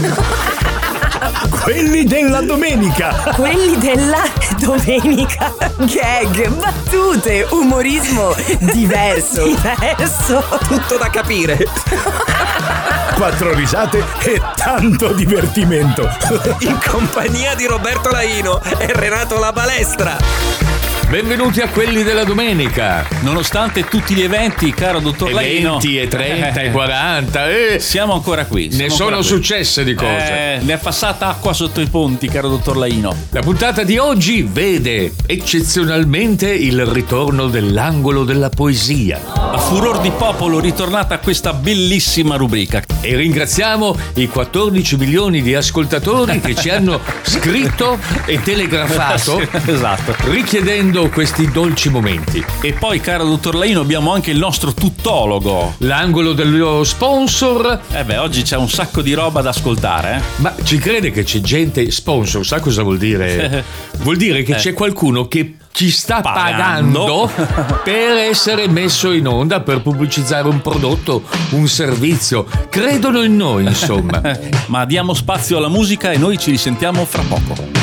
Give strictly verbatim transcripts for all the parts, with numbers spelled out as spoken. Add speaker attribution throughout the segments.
Speaker 1: Quelli della domenica.
Speaker 2: Quelli della domenica. Gag, battute, umorismo diverso. Diverso.
Speaker 3: Tutto da capire.
Speaker 1: Quattro risate e tanto divertimento.
Speaker 3: In compagnia di Roberto Laino e Renato La Balestra.
Speaker 4: Benvenuti a Quelli della domenica.
Speaker 5: Nonostante tutti gli eventi, caro dottor Laino,
Speaker 4: venti e trenta e quaranta eh,
Speaker 5: siamo ancora qui. Siamo
Speaker 4: ne sono
Speaker 5: ancora qui.
Speaker 4: Successe di cose.
Speaker 5: Eh, ne è passata acqua sotto i ponti, caro dottor Laino.
Speaker 4: La puntata di oggi vede eccezionalmente il ritorno dell'angolo della poesia.
Speaker 5: A furor di popolo ritornata questa bellissima rubrica.
Speaker 4: E ringraziamo i quattordici milioni di ascoltatori che ci hanno scritto e telegrafato,
Speaker 5: esatto,
Speaker 4: richiedendo questi dolci momenti.
Speaker 5: E poi, caro dottor Laino, abbiamo anche il nostro tuttologo,
Speaker 4: l'angolo dello sponsor.
Speaker 5: Eh beh, oggi c'è un sacco di roba da ascoltare, eh?
Speaker 4: Ma ci crede che c'è gente sponsor? Sa cosa vuol dire? Vuol dire che eh. c'è qualcuno che ci sta pagando. pagando per essere messo in onda, per pubblicizzare un prodotto, un servizio. Credono in noi, insomma.
Speaker 5: Ma diamo spazio alla musica e noi ci risentiamo fra poco.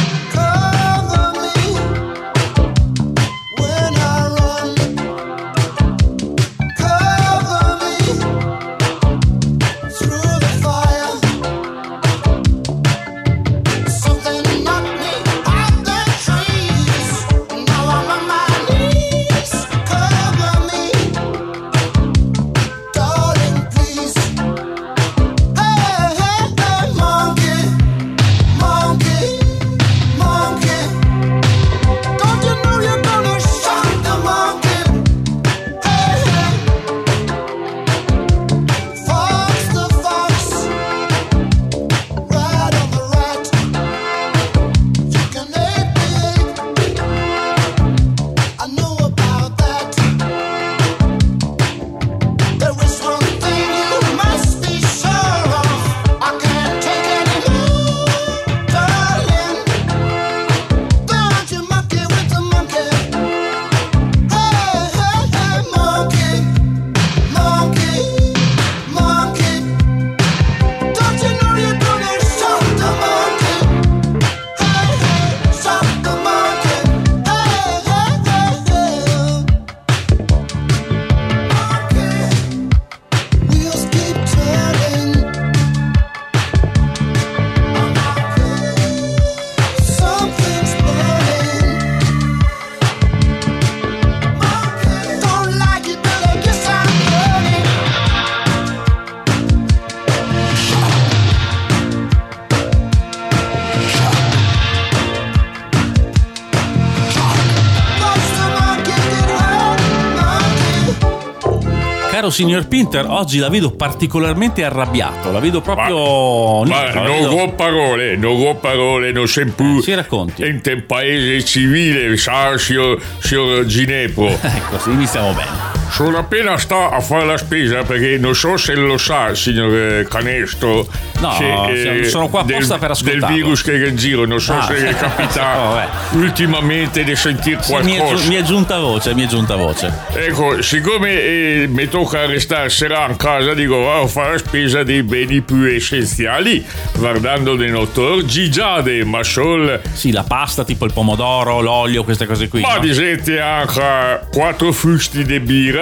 Speaker 5: Caro signor Pinter, oggi la vedo particolarmente arrabbiato, la vedo proprio...
Speaker 4: Ma, ma non
Speaker 5: vedo...
Speaker 4: ho parole, non ho parole, non sei più...
Speaker 5: Eh, ci racconti.
Speaker 4: In un paese civile, sa, signor, signor Ginepro.
Speaker 5: Ecco, sì, iniziamo bene.
Speaker 4: Sono appena sta a fare la spesa perché non so se lo sa, signor Canestro.
Speaker 5: No,
Speaker 4: se,
Speaker 5: eh, sono qua apposta
Speaker 4: del,
Speaker 5: per ascoltarlo.
Speaker 4: Del virus che è in giro, non so
Speaker 5: ah,
Speaker 4: se è capitato oh, ultimamente di sentire qualcosa.
Speaker 5: Sì, mi, è, mi è giunta voce, mi è giunta voce.
Speaker 4: Ecco, siccome eh, mi tocca restare sera in casa, dico vado a fare la spesa dei beni più essenziali, guardando del dottor Gigiade, ma sol...
Speaker 5: Sì, la pasta, tipo il pomodoro, l'olio, queste cose qui.
Speaker 4: Ma
Speaker 5: no?
Speaker 4: di gente anche quattro fusti di birra.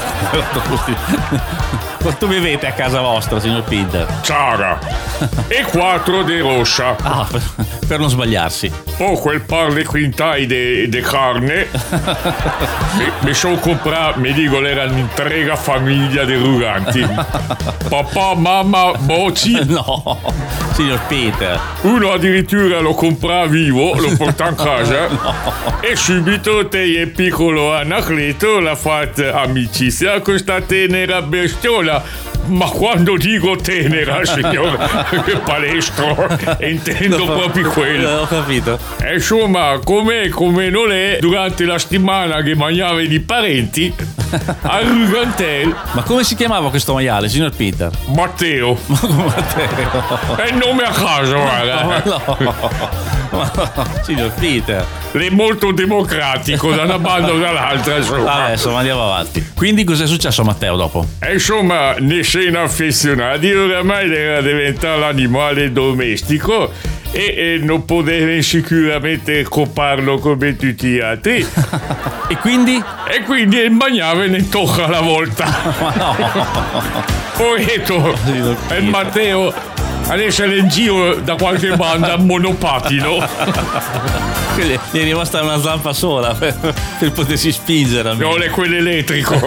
Speaker 5: Quanto bevete a casa vostra, signor Pinter?
Speaker 4: Ciara. E quattro di rossa.
Speaker 5: Ah, per, per non sbagliarsi.
Speaker 4: Oh, quel par di quintai di carne. mi, mi sono comprato, mi dico, era un'intrega famiglia di ruganti. Papà, mamma, boci.
Speaker 5: No, signor Peter.
Speaker 4: Uno addirittura lo comprava vivo, lo porta in casa. No. E subito te e piccolo Anacleto l'ha fatta amicizia con questa tenera bestiola. Ma quando dico tenera, signor Palestro, intendo no, proprio quello.
Speaker 5: Ho capito.
Speaker 4: E insomma, com'è, come non è, durante la settimana che mangiava i parenti, a Rugantel.
Speaker 5: Ma come si chiamava questo maiale, signor Peter?
Speaker 4: Matteo.
Speaker 5: Ma come Matteo?
Speaker 4: È il nome a caso, guarda.
Speaker 5: No, no. Signor Peter.
Speaker 4: Lei è molto democratico da una banda o dall'altra, insomma.
Speaker 5: Vabbè, insomma, andiamo avanti. Quindi cos'è successo a Matteo dopo?
Speaker 4: E insomma, ne sei affezionati, oramai era diventato l'animale domestico e, e non poteva sicuramente coparlo come tutti gli altri.
Speaker 5: E quindi?
Speaker 4: E quindi il bagnave ne tocca alla volta.
Speaker 5: Ma no.
Speaker 4: Poeto, e Matteo adesso è in giro da qualche banda monopatino.
Speaker 5: Quindi gli è rimasta una zampa sola per, per potersi spingere.
Speaker 4: Non è quello elettrico.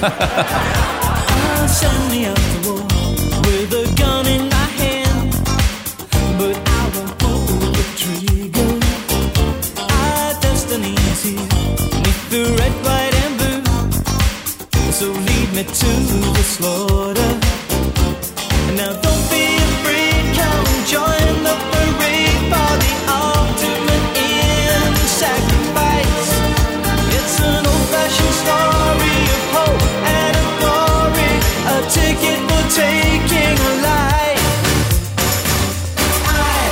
Speaker 6: So lead me to the slaughter. Now don't be afraid, come join the parade for the ultimate in sacrifice. It's an old-fashioned story of hope and of glory, a ticket for taking a life. I,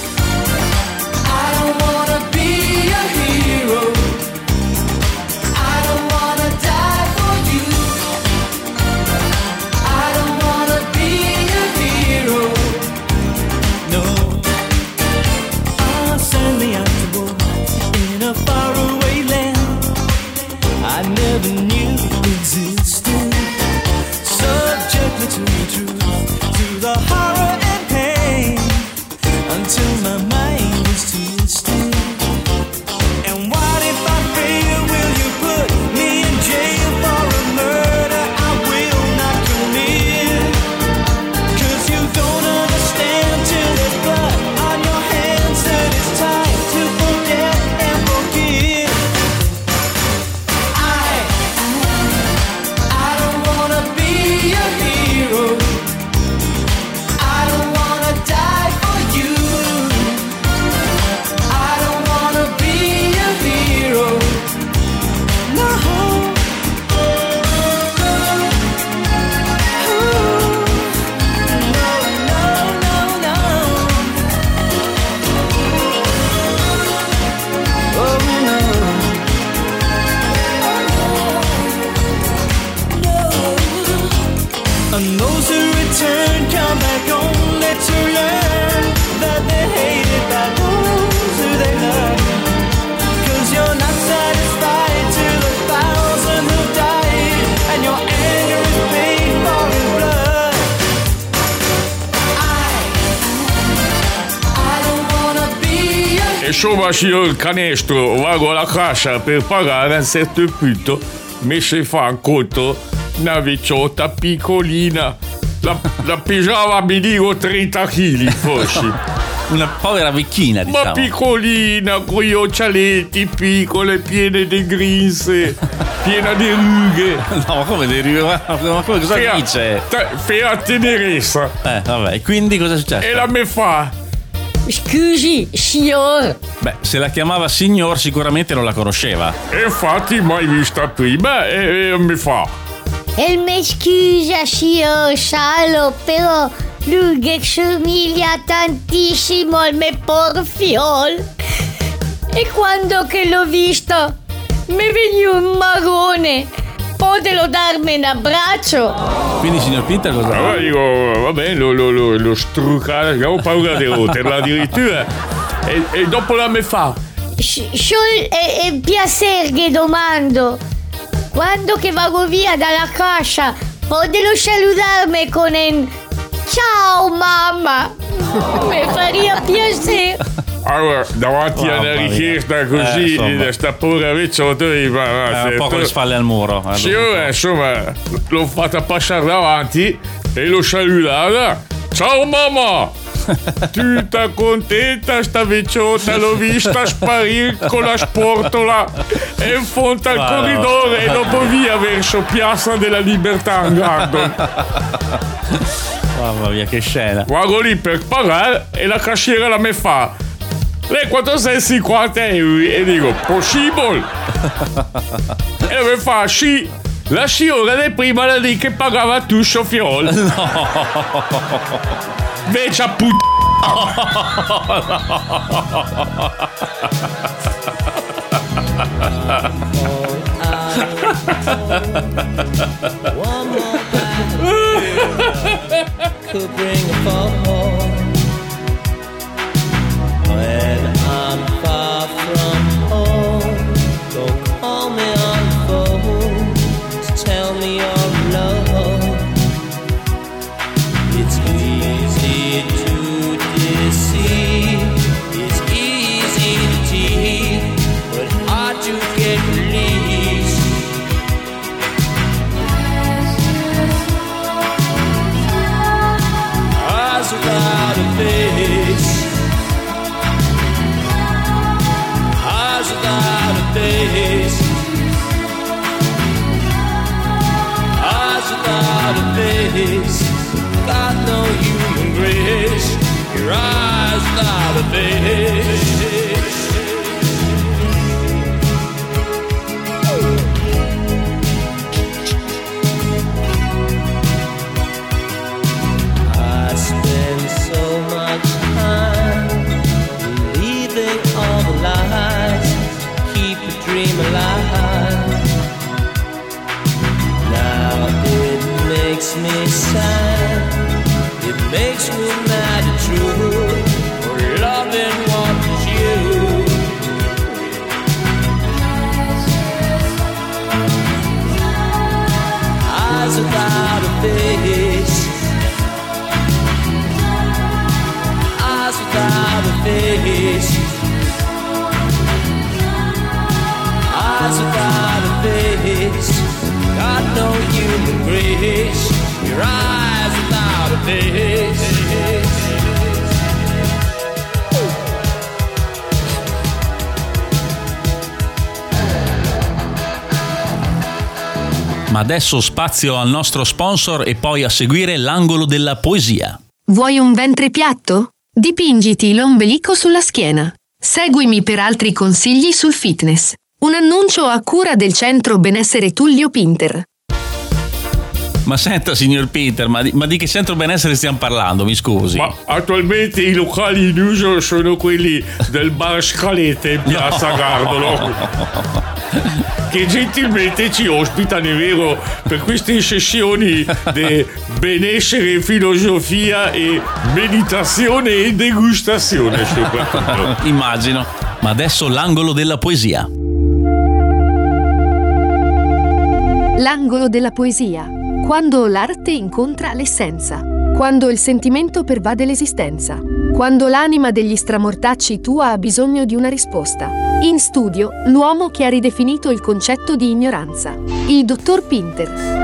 Speaker 6: I don't wanna be a hero. I don't wanna die for you. I don't wanna be a hero. No. Ah, send me out to war in a faraway land I never knew existed. Subject me to the truth, to the horror and pain, until my mind is twisted. And what if I fail? Will you put me in jail for a murder I will not commit? 'Cause you don't understand till there's blood on your hands that it's time to forget and forgive. I, I don't wanna be a hero. I don't wanna die for you. I don't wanna be a hero. No. No, no, no, no. Oh, no. And those who return come back only to learn that they're hated by those who they love. 'Cause you're not satisfied till the thousand who died, and your anger is paid for in blood. I, I don't wanna be a
Speaker 4: Insomma, signor il canestro, vado alla cassa per pagare a un certo punto, mi si fa un conto una vecchiotta piccolina. La, la pesava, mi dico, trenta chili forse.
Speaker 5: Una povera vecchina, diciamo.
Speaker 4: Ma piccolina, con gli occhialetti piccole, piene di grinze, piena di rughe.
Speaker 5: No, ma come devi ma come cosa
Speaker 4: Fea-
Speaker 5: dice?
Speaker 4: te- Fea tenerezza.
Speaker 5: Eh, vabbè, e quindi cosa è successo?
Speaker 4: E la me fa.
Speaker 2: Scusi, signor.
Speaker 5: Beh, se la chiamava signor sicuramente non la conosceva.
Speaker 4: E infatti mai vista prima e, e mi fa.
Speaker 7: E mi scusa, signor Salo, però lui che somiglia tantissimo al mio porfiol. E quando che l'ho visto, mi venne un marrone. Potelo darmi un abbraccio?
Speaker 5: Quindi, signor Peter, cosa
Speaker 4: Allora dico, va bene, lo, lo, lo, lo struccare, abbiamo paura di roterla addirittura. E, e dopo la me fa.
Speaker 7: Solo è, è piacere che domando. Quando che vado via dalla cassa, potelo salutarmi con un ciao mamma. Mi faria piacere.
Speaker 4: Allora, davanti a
Speaker 5: Mamma
Speaker 4: una
Speaker 5: mia.
Speaker 4: richiesta così,
Speaker 5: Eh, insomma.
Speaker 4: di sta povera vecchiotta, ma, ma,
Speaker 5: Eh, un po' con le spalle al muro. eh,
Speaker 4: Sì,
Speaker 5: dopo.
Speaker 4: eh, insomma, l'ho fatta passare davanti e l'ho salutata. Ciao mamma! Tutta contenta sta vecchiotta, l'ho vista sparire con la sportola e in fondo al
Speaker 5: Ma
Speaker 4: corridore e dopo via verso Piazza della Libertà Garden.
Speaker 5: Mamma mia, che scena.
Speaker 4: Vado lì per pagare e la cassiera la me fa. Lei quanto sei? cinquanta euro? E dico, possibile? E la me fa, sì. La signora di prima era lì che pagava tu soffiol. Vecia put...
Speaker 6: One more battle could bring a fall. When I'm far from home, don't call me on the phone to tell me you're alone. It's easy to deceive, it's easy to cheat, but hard to get released. Eyes without a face, eyes without a face, eyes without a face. Got no human grace. Your eyes without a face. I spend so much time believing all the lies, keep a dream alive. Now it makes me sad, it makes me mad and true, for loving what is you. Eyes without a face, eyes without a face, eyes without a face. Got no human grace. Your eyes without a face.
Speaker 5: Ma adesso spazio al nostro sponsor e poi a seguire l'angolo della poesia.
Speaker 8: Vuoi un ventre piatto? Dipingiti l'ombelico sulla schiena. Seguimi per altri consigli sul fitness. Un annuncio a cura del centro benessere Tullio Pinter.
Speaker 5: Ma senta, signor Pinter, ma di, ma di che centro benessere stiamo parlando? Mi scusi.
Speaker 4: Ma attualmente i locali in uso sono quelli del bar Scalette in Piazza
Speaker 5: No.
Speaker 4: Gardolo, che gentilmente ci ospitano, è vero, per queste sessioni di benessere, filosofia e meditazione e degustazione soprattutto.
Speaker 5: Immagino. Ma adesso l'angolo della poesia.
Speaker 8: L'angolo della poesia. Quando l'arte incontra l'essenza. Quando il sentimento pervade l'esistenza. Quando l'anima degli stramortacci tua ha bisogno di una risposta. In studio, l'uomo che ha ridefinito il concetto di ignoranza. Il dottor Pinter.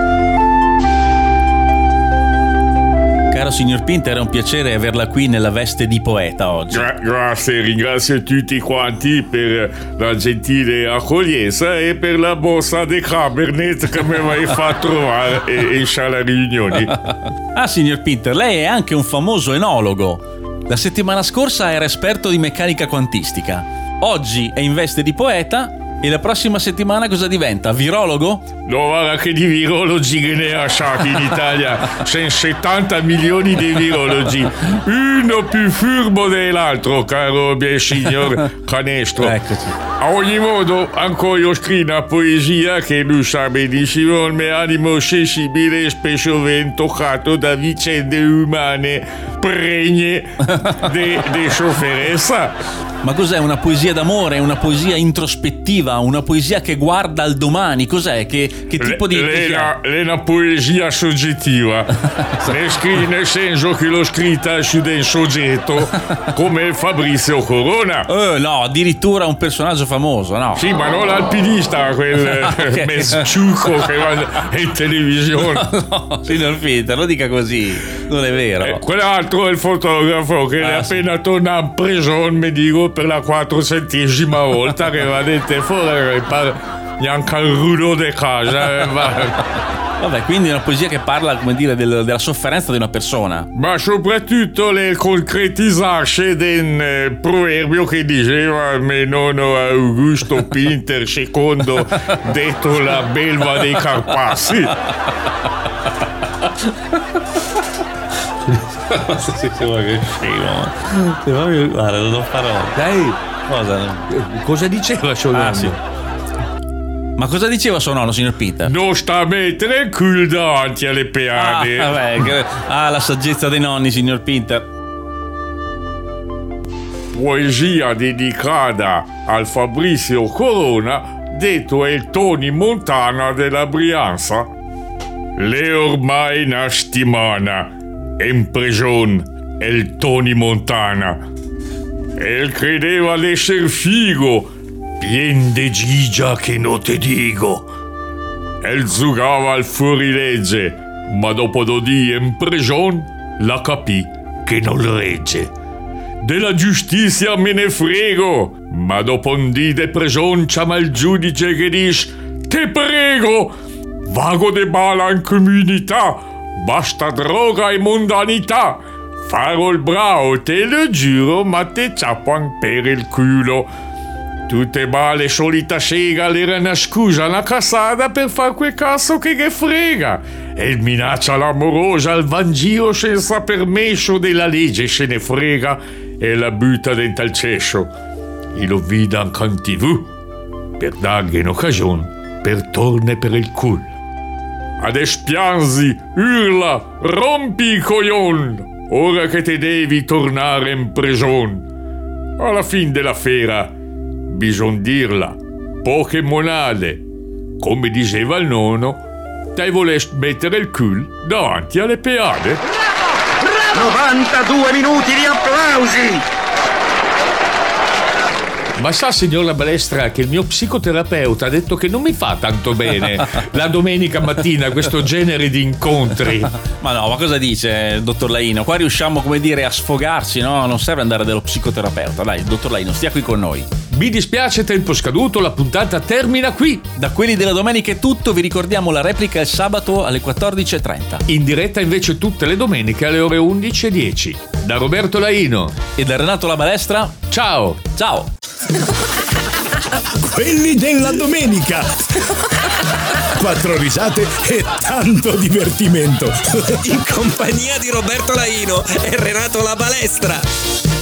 Speaker 5: Caro signor Pinter, è un piacere averla qui nella veste di poeta oggi.
Speaker 4: Gra- grazie, ringrazio tutti quanti per la gentile accoglienza e per la borsa di Cabernet che mi hai fatto trovare e, e alla riunioni.
Speaker 5: Ah, signor Pinter, lei è anche un famoso enologo. La settimana scorsa era esperto di meccanica quantistica. Oggi è in veste di poeta. E la prossima settimana cosa diventa? Virologo?
Speaker 4: No, guarda che di virologi che ne ha sciacchi in Italia. C'è settanta milioni di virologi. Uno più furbo dell'altro, caro mio signor Canestro.
Speaker 5: Eccoci.
Speaker 4: A ogni modo, anche io scrivo una poesia che lui sa benissimo, il mio animo sensibile spesso viene toccato da vicende umane pregne di sofferenza.
Speaker 5: Ma cos'è? Una poesia d'amore? Una poesia introspettiva? Una poesia che guarda al domani? Cos'è? Che, che tipo di...
Speaker 4: È una, è una poesia soggettiva. nel, scri- nel senso che l'ho scritta su del soggetto come Fabrizio Corona.
Speaker 5: Oh, no, addirittura un personaggio famoso, no?
Speaker 4: Sì, ma non l'alpinista, quel
Speaker 5: Okay.
Speaker 4: mesciucco che va in televisione.
Speaker 5: No, signor Pinter, lo dica così. Non è vero.
Speaker 4: Eh, quell'altro è il fotografo che
Speaker 5: Ah,
Speaker 4: è
Speaker 5: sì.
Speaker 4: appena tornato in prigione, mi dico, per la quattrocentesima volta che va dentro fuori e parla neanche al rulo di casa. eh, va.
Speaker 5: Vabbè, quindi è una poesia che parla, come dire, del- della sofferenza di una persona.
Speaker 4: Ma soprattutto le concretizzarsi del eh, proverbio che diceva mio nonno Augusto Pinter secondo, detto la belva dei Carpassi.
Speaker 5: Sì, sì, ma che scemo. Sì, ma io- Guarda, non lo farò.
Speaker 3: Dai,
Speaker 5: Cosa?
Speaker 3: cosa diceva suo nonno?
Speaker 5: Ah, sì. Ma cosa diceva suo nonno, signor Peter?
Speaker 4: Non sta a mettere il culo davanti alle
Speaker 5: Ah,
Speaker 4: peane.
Speaker 5: vabbè, che- ah, la saggezza dei nonni, signor Peter.
Speaker 4: Poesia dedicata al Fabrizio Corona, detto è il Tony Montana della Brianza. Le ormai una settimana in prigione è il Tony Montana. E credeva d'esser figo, pien de gigia che non te dico. E giocava al fuorilegge, ma dopo due dì in prigione la capì che non regge. Della giustizia me ne frego, ma dopo un dì de prigione chiama il giudice che dice: te prego, vago de bala in comunità, basta droga e mondanità. Farò il bravo, te lo giuro, ma te ciappan per il culo. Tutte bale solita sega l'era una scusa, una cassata per far quel cazzo che che frega. E il minaccia l'amorosa al vangiro senza permesso della legge se ne frega e la butta dentro al cesso. E lo vide anche in tv per dargli un'occasione per torne per il culo. Adesso pianzi, urla, rompi i coglion, ora che te devi tornare in prigione. Alla fin della fiera bisogna dirla, poche monade. Come diceva il nonno, te volesti mettere il culo davanti alle peade?
Speaker 9: novantadue minuti di applausi!
Speaker 3: Ma sa, signor La Balestra, che il mio psicoterapeuta ha detto che non mi fa tanto bene la domenica mattina questo genere di incontri.
Speaker 5: Ma no, ma cosa dice, dottor Laino? Qua riusciamo, come dire, a sfogarci, no? Non serve andare dallo psicoterapeuta. Dai, dottor Laino, stia qui con noi.
Speaker 3: Mi dispiace, tempo scaduto, la puntata termina qui.
Speaker 5: Da quelli della domenica è tutto, vi ricordiamo la replica il sabato alle quattordici e trenta.
Speaker 3: In diretta invece tutte le domeniche alle ore undici e dieci. Da Roberto Laino
Speaker 5: e da Renato La Balestra,
Speaker 3: ciao.
Speaker 5: Ciao.
Speaker 1: Quelli della domenica. Quattro risate e tanto divertimento.
Speaker 3: In compagnia di Roberto Laino e Renato La Balestra.